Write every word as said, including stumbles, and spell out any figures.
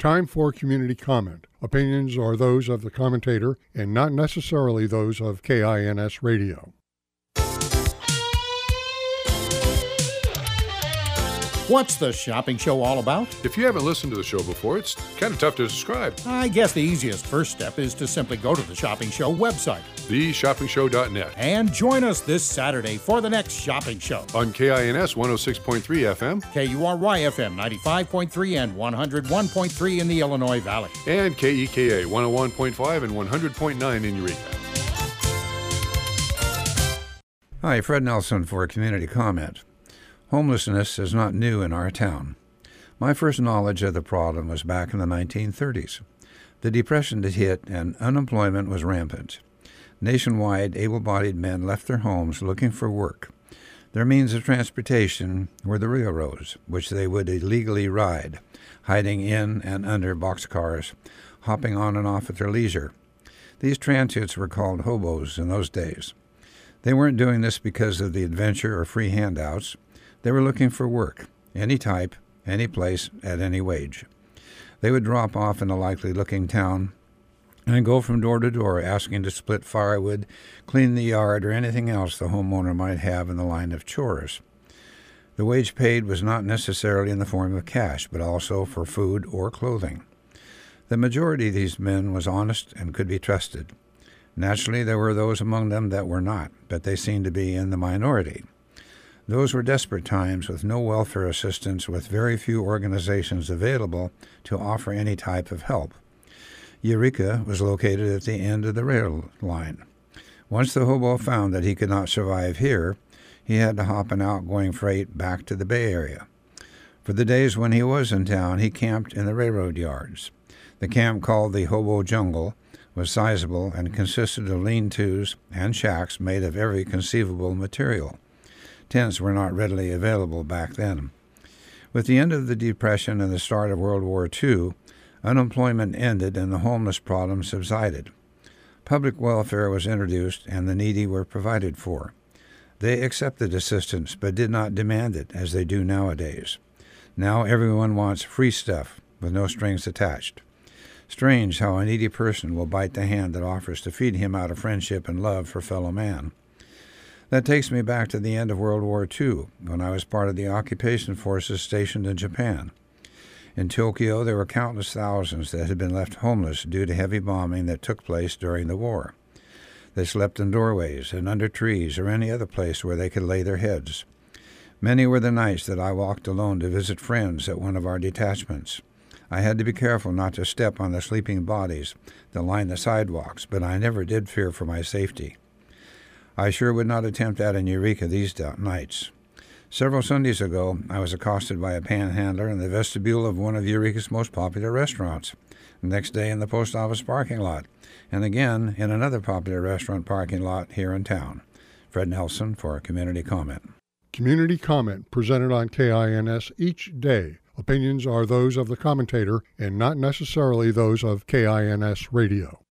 Time for community comment. Opinions are those of the commentator and not necessarily those of K I N S Radio. What's the shopping show all about? If you haven't listened to the show before, it's kind of tough to describe. I guess the easiest first step is to simply go to the Shopping Show website. the shopping show dot net. And join us this Saturday for the next shopping show. On K I N S one oh six point three F M. K U R Y F M ninety-five point three and one oh one point three in the Illinois Valley. And K E K A one oh one point five and one hundred point nine in Eureka. Hi, Fred Nelson for a community comment. Homelessness is not new in our town. My first knowledge of the problem was back in the nineteen thirties. The Depression had hit and unemployment was rampant. Nationwide, able-bodied men left their homes looking for work. Their means of transportation were the railroads, which they would illegally ride, hiding in and under boxcars, hopping on and off at their leisure. These transients were called hobos in those days. They weren't doing this because of the adventure or free handouts. They were looking for work, any type, any place, at any wage. They would drop off in a likely-looking town and go from door to door asking to split firewood, clean the yard, or anything else the homeowner might have in the line of chores. The wage paid was not necessarily in the form of cash, but also for food or clothing. The majority of these men was honest and could be trusted. Naturally, there were those among them that were not, but they seemed to be in the minority. Those were desperate times with no welfare assistance, with very few organizations available to offer any type of help. Eureka was located at the end of the rail line. Once the hobo found that he could not survive here, he had to hop an outgoing freight back to the Bay Area. For the days when he was in town, he camped in the railroad yards. The camp, called the Hobo Jungle, was sizable and consisted of lean-tos and shacks made of every conceivable material. Tents were not readily available back then. With the end of the Depression and the start of World War Two, unemployment ended and the homeless problem subsided. Public welfare was introduced and the needy were provided for. They accepted assistance but did not demand it as they do nowadays. Now everyone wants free stuff with no strings attached. Strange how a needy person will bite the hand that offers to feed him out of friendship and love for fellow man. That takes me back to the end of World War Two, when I was part of the occupation forces stationed in Japan. In Tokyo, there were countless thousands that had been left homeless due to heavy bombing that took place during the war. They slept in doorways and under trees or any other place where they could lay their heads. Many were the nights that I walked alone to visit friends at one of our detachments. I had to be careful not to step on the sleeping bodies that lined the sidewalks, but I never did fear for my safety. I sure would not attempt that in Eureka these nights. Several Sundays ago, I was accosted by a panhandler in the vestibule of one of Eureka's most popular restaurants, the next day in the post office parking lot, and again in another popular restaurant parking lot here in town. Fred Nelson for a community comment. Community comment presented on K I N S each day. Opinions are those of the commentator and not necessarily those of K I N S Radio.